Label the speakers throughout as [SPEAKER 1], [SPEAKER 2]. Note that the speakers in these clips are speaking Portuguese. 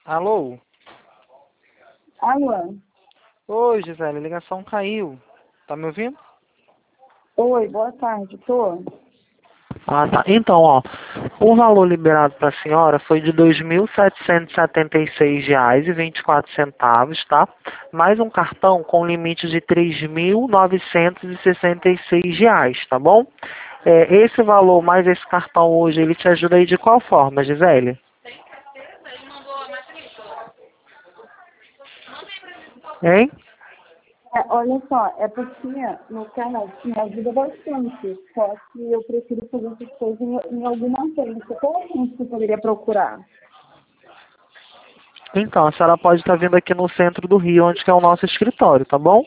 [SPEAKER 1] Alô?
[SPEAKER 2] Alô?
[SPEAKER 1] Oi, Gisele, a ligação caiu. Tá me ouvindo?
[SPEAKER 2] Oi, boa tarde, tô.
[SPEAKER 1] Ah, tá. Então, ó, o valor liberado para a senhora foi de R$ 2.776,24, tá? Mais um cartão com limite de R$ 3.966, tá bom? Esse valor mais esse cartão hoje, ele te ajuda aí de qual forma, Gisele? Hein?
[SPEAKER 2] Olha só, é porque no caso me ajuda bastante, só que eu prefiro fazer essas coisas em alguma agência. Qual agência que eu poderia procurar?
[SPEAKER 1] Então, a senhora pode estar vindo aqui no centro do Rio, onde que é o nosso escritório, tá bom?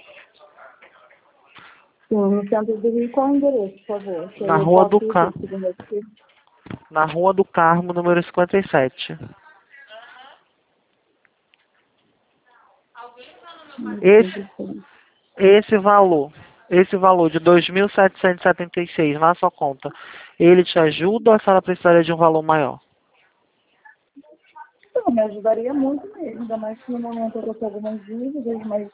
[SPEAKER 2] Sim, no centro do Rio, qual é o endereço, por favor? Que
[SPEAKER 1] Na
[SPEAKER 2] aí eu
[SPEAKER 1] Rua
[SPEAKER 2] posso
[SPEAKER 1] do
[SPEAKER 2] ir
[SPEAKER 1] Carmo,
[SPEAKER 2] segundo aqui.
[SPEAKER 1] na Rua do Carmo, número 57. Esse, esse valor de 2.776 na sua conta, ele te ajuda ou a senhora precisaria de um valor maior?
[SPEAKER 2] Então, me ajudaria muito mesmo, ainda mais que no momento eu tô com algumas dívidas, mas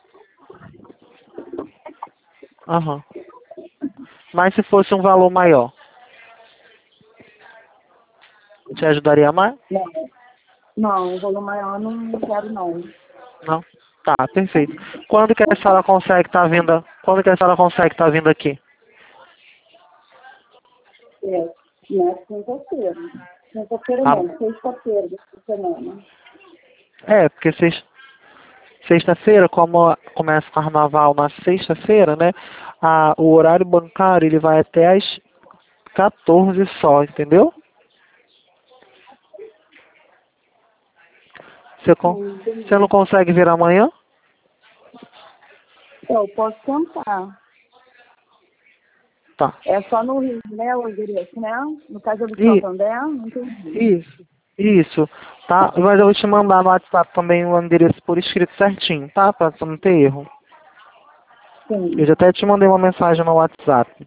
[SPEAKER 1] Aham. Mas se fosse um valor maior, te ajudaria mais?
[SPEAKER 2] não, o valor maior não quero não.
[SPEAKER 1] Não? Tá, perfeito. Quando que a senhora consegue estar vindo? Quando que a senhora consegue estar vindo aqui?
[SPEAKER 2] Na quinta-feira. Quinta-feira
[SPEAKER 1] Ah,
[SPEAKER 2] não, sexta-feira dessa semana.
[SPEAKER 1] porque sexta-feira, como começa o carnaval na sexta-feira, né? O horário bancário ele vai até às 14 só, entendeu? Você não consegue vir amanhã?
[SPEAKER 2] Eu posso tentar.
[SPEAKER 1] Tá.
[SPEAKER 2] É só no Rio, né, o endereço, né? No caso do
[SPEAKER 1] E,
[SPEAKER 2] Santander, não entendi.
[SPEAKER 1] isso, tá? Mas eu vou te mandar no WhatsApp também o endereço por escrito certinho, tá? Pra você não ter erro. Eu
[SPEAKER 2] Sim.
[SPEAKER 1] já até te mandei uma mensagem no WhatsApp.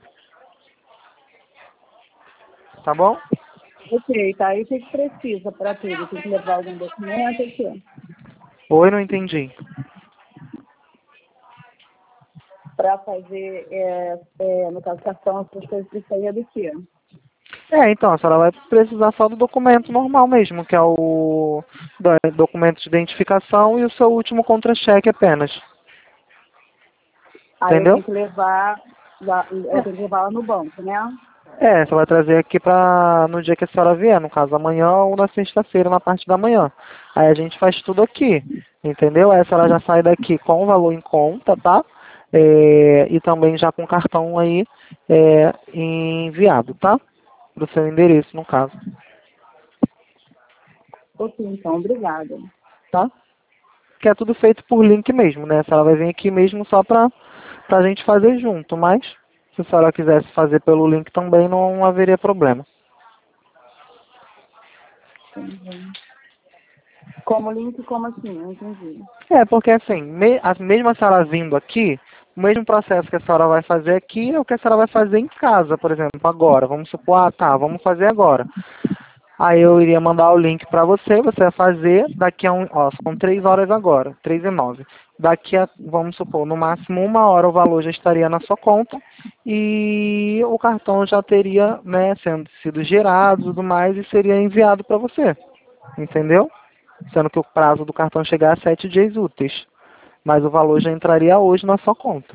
[SPEAKER 1] Tá bom?
[SPEAKER 2] Ok, tá. E o que que precisa para tudo? Tem que levar algum documento, o quê?
[SPEAKER 1] Oi, não entendi.
[SPEAKER 2] Para fazer, no caso, cartão, essas coisas, precisaria do quê?
[SPEAKER 1] Então, a senhora vai precisar só do documento normal mesmo, que é o documento de identificação e o seu último contra-cheque apenas.
[SPEAKER 2] Aí eu
[SPEAKER 1] Entendeu?
[SPEAKER 2] tenho que levar, eu tenho que levar lá no banco, né?
[SPEAKER 1] Você vai trazer aqui no dia que a senhora vier, no caso amanhã ou na sexta-feira, na parte da manhã. Aí a gente faz tudo aqui, entendeu? Aí a senhora já sai daqui com o valor em conta, tá? E também já com o cartão aí enviado, tá? Pro seu endereço, no caso,
[SPEAKER 2] Ok, então, obrigada.
[SPEAKER 1] tá? Que é tudo feito por link mesmo, né? A senhora vai vir aqui mesmo só pra gente fazer junto, mas se a senhora quisesse fazer pelo link também não haveria problema.
[SPEAKER 2] Entendi. Como link, como assim? Não entendi.
[SPEAKER 1] Porque assim, mesmo a senhora vindo aqui, o mesmo processo que a senhora vai fazer aqui é o que a senhora vai fazer em casa, por exemplo, agora. Vamos supor, vamos fazer agora. Aí eu iria mandar o link para você, você vai fazer daqui a são 3 horas agora, 3h09. Daqui a, vamos supor, no máximo 1 hora o valor já estaria na sua conta e o cartão já teria, né, sendo sido gerado e tudo mais e seria enviado para você. Entendeu? Sendo que o prazo do cartão chegar a 7 dias úteis. Mas o valor já entraria hoje na sua conta.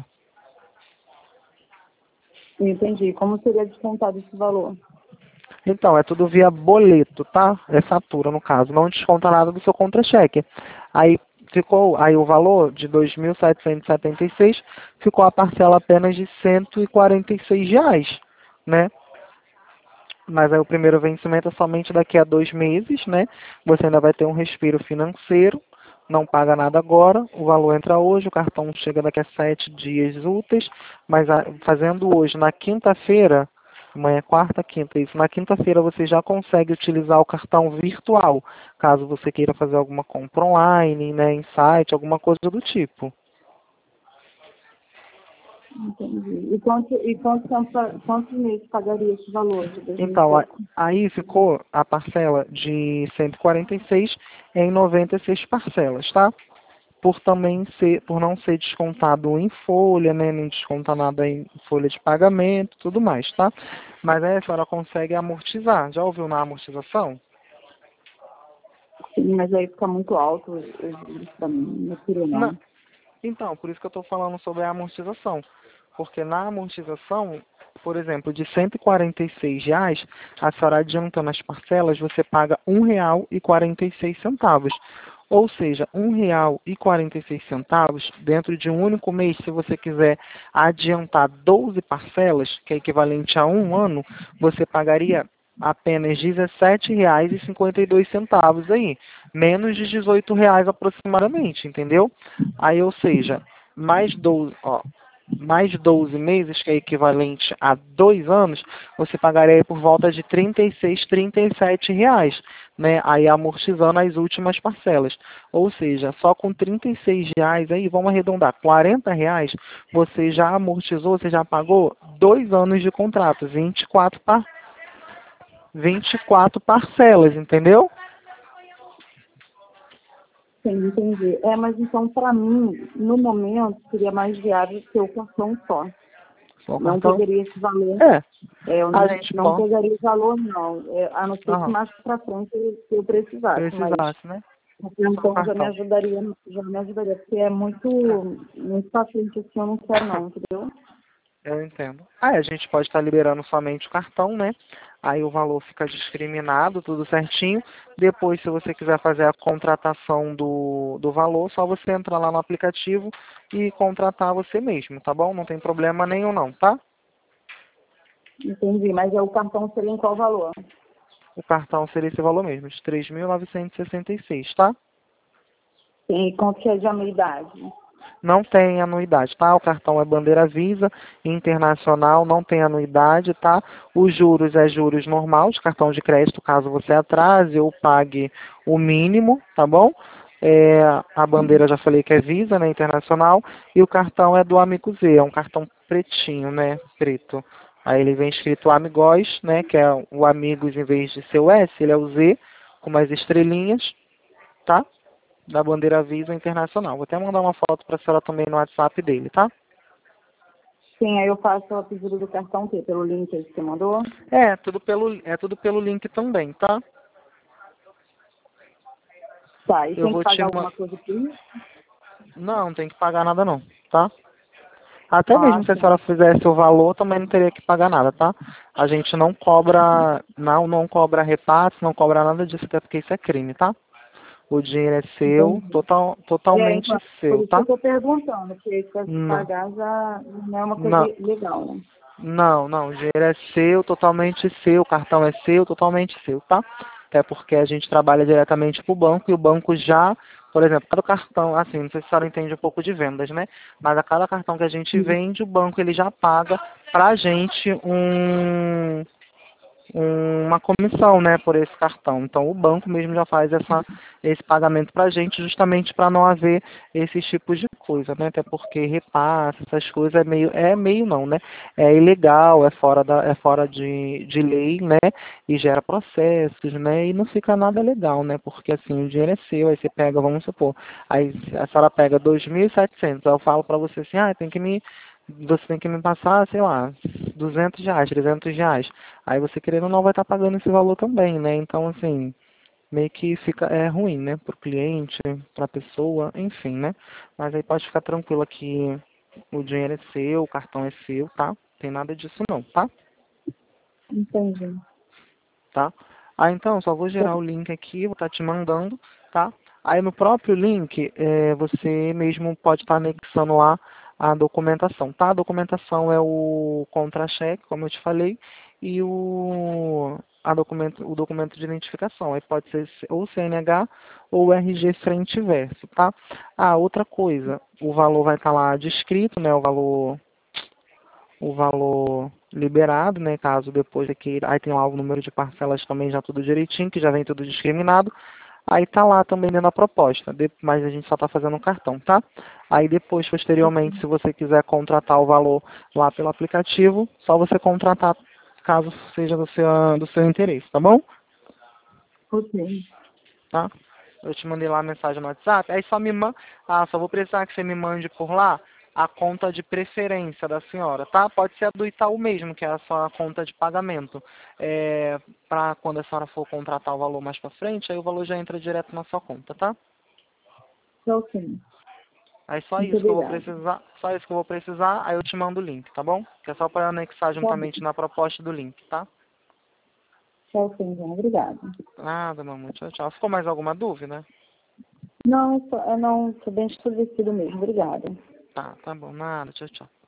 [SPEAKER 2] Entendi. Como seria descontado esse valor?
[SPEAKER 1] Então, é tudo via boleto, tá? É fatura, no caso. Não desconta nada do seu contra-cheque. Aí o valor de 2.776 ficou a parcela apenas de R$ 146, né? Mas aí o primeiro vencimento é somente daqui a 2 meses, né? Você ainda vai ter um respiro financeiro, não paga nada agora, o valor entra hoje, o cartão chega daqui a 7 dias úteis, mas fazendo hoje, na quinta-feira, amanhã é quarta, quinta, isso, na quinta-feira você já consegue utilizar o cartão virtual, caso você queira fazer alguma compra online, né, em site, alguma coisa do tipo.
[SPEAKER 2] Entendi. Quantos meses pagaria esse valor de 2000?
[SPEAKER 1] Então, aí ficou a parcela de 146 em 96 parcelas, tá? Por não ser descontado em folha, né, nem descontar nada em folha de pagamento, tudo mais, tá? Mas aí a senhora consegue amortizar. Já ouviu na amortização?
[SPEAKER 2] Sim, mas aí fica muito alto os juros pra mim, não queria
[SPEAKER 1] Não.
[SPEAKER 2] não.
[SPEAKER 1] Então, por isso que eu estou falando sobre a amortização. Porque na amortização, por exemplo, de R$ 146, a senhora adiantando as parcelas, você paga R$ 1,46. Ou seja, R$ 1,46 dentro de um único mês, se você quiser adiantar 12 parcelas, que é equivalente a um ano, você pagaria apenas R$ 17,52 aí, menos de R$ 18 aproximadamente, entendeu? Aí, ou seja, mais 12 meses, que é equivalente a 2 anos, você pagaria por volta de R$ 37, né? Aí amortizando as últimas parcelas. Ou seja, só com R$ 36 aí, vamos arredondar, R$ 40, você já amortizou, você já pagou 2 anos de contrato, 24 parcelas, entendeu?
[SPEAKER 2] Sim, entendi. Mas então, para mim, no momento, seria mais viável ter o cartão só.
[SPEAKER 1] Só o
[SPEAKER 2] Não
[SPEAKER 1] cartão?
[SPEAKER 2] pegaria esse valor.
[SPEAKER 1] É,
[SPEAKER 2] Eu
[SPEAKER 1] a gente
[SPEAKER 2] não
[SPEAKER 1] pode,
[SPEAKER 2] pegaria o valor, não. A não ser que mais para frente eu precisasse. Mas
[SPEAKER 1] precisasse, né?
[SPEAKER 2] o
[SPEAKER 1] Só o
[SPEAKER 2] cartão
[SPEAKER 1] cartão.
[SPEAKER 2] já me ajudaria, porque é muito para frente assim, eu não quero não, entendeu?
[SPEAKER 1] Eu entendo. Aí a gente pode estar liberando somente o cartão, né? Aí o valor fica discriminado, tudo certinho. Depois, se você quiser fazer a contratação do valor, só você entrar lá no aplicativo e contratar você mesmo, tá bom? Não tem problema nenhum não, tá?
[SPEAKER 2] Entendi, mas o cartão seria em qual valor?
[SPEAKER 1] O cartão seria esse valor mesmo, de 3.966, tá?
[SPEAKER 2] Tem quanto que é de anuidade?
[SPEAKER 1] Não tem anuidade, tá? O cartão é bandeira Visa, internacional, não tem anuidade, tá? Os juros é juros normal de cartão de crédito, caso você atrase ou pague o mínimo, tá bom? A bandeira já falei que é Visa, né, internacional, e o cartão é do Amigo Z, é um cartão pretinho, né, preto. Aí ele vem escrito Amigos, né, que é o Amigos em vez de ser o S, ele é o Z, com mais estrelinhas, tá? Da bandeira Visa Internacional. Vou até mandar uma foto para a senhora também no WhatsApp dele, tá?
[SPEAKER 2] Sim, aí eu faço a pedido do cartão o quê? Pelo link aí que você mandou?
[SPEAKER 1] É tudo pelo link também, tá?
[SPEAKER 2] Tá, e
[SPEAKER 1] Eu
[SPEAKER 2] tem que
[SPEAKER 1] vou te
[SPEAKER 2] pagar
[SPEAKER 1] ma...
[SPEAKER 2] alguma coisa por isso?
[SPEAKER 1] Não tem que pagar nada não, tá? Até
[SPEAKER 2] Ah,
[SPEAKER 1] mesmo se a
[SPEAKER 2] sim.
[SPEAKER 1] senhora fizesse o valor, também não teria que pagar nada, tá? A gente não cobra, não cobra repasse, não cobra nada disso, até porque isso é crime, tá? O dinheiro é seu,
[SPEAKER 2] Entendi.
[SPEAKER 1] totalmente
[SPEAKER 2] Então, por
[SPEAKER 1] seu,
[SPEAKER 2] isso que eu
[SPEAKER 1] tá?
[SPEAKER 2] estou perguntando, porque se
[SPEAKER 1] Não,
[SPEAKER 2] pagar já não é uma coisa
[SPEAKER 1] não,
[SPEAKER 2] legal, né?
[SPEAKER 1] não, o dinheiro é seu, totalmente seu, o cartão é seu, totalmente seu, tá? Até porque a gente trabalha diretamente para o banco e o banco já, por exemplo, cada cartão, assim, não sei se a senhora entende um pouco de vendas, né? Mas a cada cartão que a gente
[SPEAKER 2] Sim.
[SPEAKER 1] vende, o banco ele já paga pra gente uma comissão, né, por esse cartão. Então o banco mesmo já faz esse pagamento para a gente, justamente para não haver esses tipos de coisa, né? Até porque repasse, essas coisas é meio não, né? É ilegal, é fora de lei, né? E gera processos, né? E não fica nada legal, né? Porque assim, o dinheiro é seu, aí você pega, vamos supor, aí a senhora pega 2.700, aí eu falo para você assim, você tem que me passar, sei lá, R$ 200, R$ 300. Aí você querendo ou não vai estar pagando esse valor também, né? Então, assim, meio que fica ruim, né? Para o cliente, para a pessoa, enfim, né? Mas aí pode ficar tranquila que o dinheiro é seu, o cartão é seu, tá? Tem nada disso não, tá?
[SPEAKER 2] Entendi.
[SPEAKER 1] Tá? Ah, então, só vou gerar o link aqui, vou estar te mandando, tá? Aí no próprio link, você mesmo pode estar anexando lá a documentação, tá? A documentação é o contra-cheque, como eu te falei, e o documento de identificação. Aí pode ser ou CNH ou RG frente e verso, tá? Ah, outra coisa, o valor vai estar lá descrito, né? O valor liberado, né, caso depois aqui, aí tem lá o número de parcelas também já tudo direitinho, que já vem tudo discriminado. Aí tá lá também dentro da proposta, mas a gente só está fazendo um cartão, tá? Aí depois, posteriormente, se você quiser contratar o valor lá pelo aplicativo, só você contratar caso seja do seu interesse, tá bom?
[SPEAKER 2] Ok.
[SPEAKER 1] Tá? Eu te mandei lá a mensagem no WhatsApp, aí só me manda, só vou precisar que você me mande por lá a conta de preferência da senhora, tá? Pode ser a do Itaú mesmo, que é a sua conta de pagamento. Para quando a senhora for contratar o valor mais para frente, aí o valor já entra direto na sua conta, tá?
[SPEAKER 2] Ok.
[SPEAKER 1] Aí só
[SPEAKER 2] Muito
[SPEAKER 1] isso que eu vou
[SPEAKER 2] obrigada.
[SPEAKER 1] precisar, aí eu te mando o link, tá bom? Que é só para anexar
[SPEAKER 2] Tá bom.
[SPEAKER 1] juntamente na proposta do link, tá?
[SPEAKER 2] Tá ok, então. Obrigada.
[SPEAKER 1] Nada, mamãe, tchau, tchau. Ficou mais alguma dúvida?
[SPEAKER 2] Não, eu não, tô bem esclarecido mesmo. Obrigada.
[SPEAKER 1] Tá bom, nada, tchau, tchau.